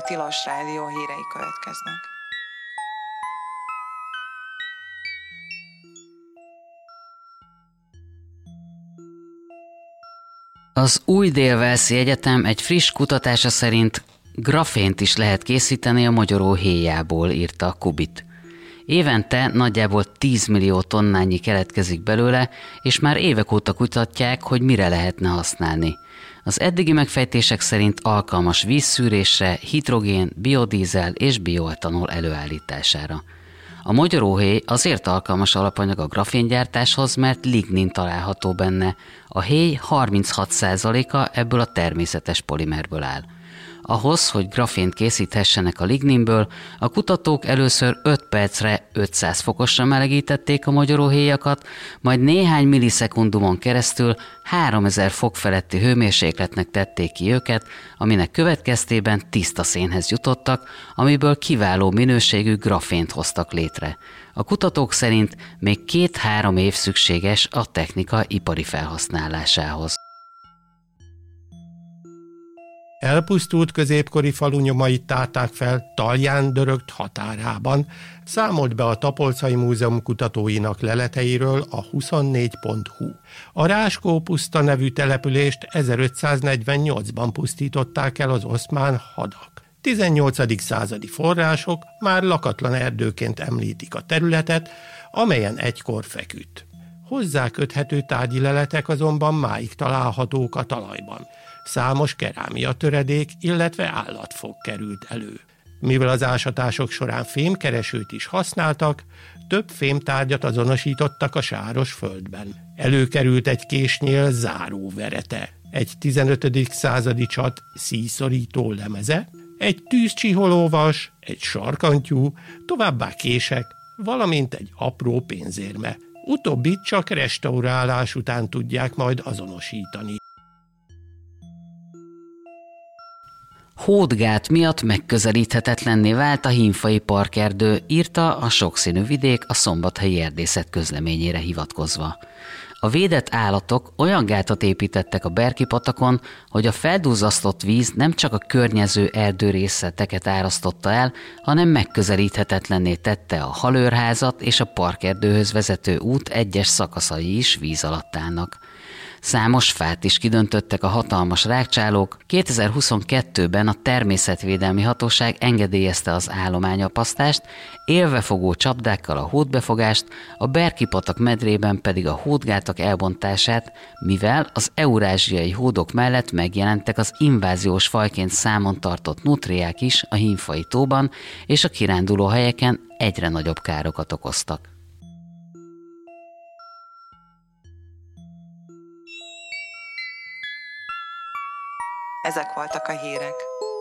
Tilos Rádió hírei következnek. Az Új Dél-Walesi Egyetem egy friss kutatása szerint grafént is lehet készíteni a mogyoró héjából, írta a Kubit. Évente nagyjából 10 millió tonnányi keletkezik belőle, és már évek óta kutatják, hogy mire lehetne használni. Az eddigi megfejtések szerint alkalmas vízszűrésre, hidrogén, biodízel és bioetanol előállítására. A mogyoróhéj azért alkalmas alapanyag a graféngyártáshoz, mert lignin található benne. A héj 36%-a ebből a természetes polimerből áll. Ahhoz, hogy grafént készíthessenek a ligninből, a kutatók először 5 percre 500 fokosra melegítették a mogyoróhéjakat, majd néhány millisekundumon keresztül 3000 fok feletti hőmérsékletnek tették ki őket, aminek következtében tiszta szénhez jutottak, amiből kiváló minőségű grafént hoztak létre. A kutatók szerint még 2-3 év szükséges a technika ipari felhasználásához. Elpusztult középkori falu nyomait tárták fel Talján-Dörögt határában, számolt be a Tapolcai Múzeum kutatóinak leleteiről a 24.hu. A Ráskó-puszta nevű települést 1548-ban pusztították el az oszmán hadak. 18. századi források már lakatlan erdőként említik a területet, amelyen egykor feküdt. Hozzá köthető tárgyi leletek azonban máig találhatók a talajban. Számos kerámia töredék, illetve állatfog került elő. Mivel az ásatások során fémkeresőt is használtak, több fémtárgyat azonosítottak a sáros földben. Előkerült egy késnyél záróverete, egy 15. századi csat szíjszorító lemeze, egy tűzcsiholóvas, egy sarkantyú, továbbá kések, valamint egy apró pénzérme. Utóbbit csak restaurálás után tudják majd azonosítani. Hódgát miatt megközelíthetetlenné vált a Hínfai parkerdő, írta a Sokszínű vidék a Szombathelyi Erdészet közleményére hivatkozva. A védett állatok olyan gátat építettek a Berki-patakon, hogy a feldúzzasztott víz nem csak a környező erdőrészleteket árasztotta el, hanem megközelíthetetlenné tette a halőrházat és a parkerdőhöz vezető út egyes szakaszai is víz alatt állnak. Számos fát is kidöntöttek a hatalmas rágcsálók. 2022-ben a Természetvédelmi Hatóság engedélyezte az állományapasztást, élvefogó csapdákkal a hódbefogást, a Berki-patak medrében pedig a hódgátak elbontását, mivel az eurázsiai hódok mellett megjelentek az inváziós fajként számon tartott nutriák is a Hínfai tóban, és a kiránduló helyeken egyre nagyobb károkat okoztak. Ezek voltak a hírek.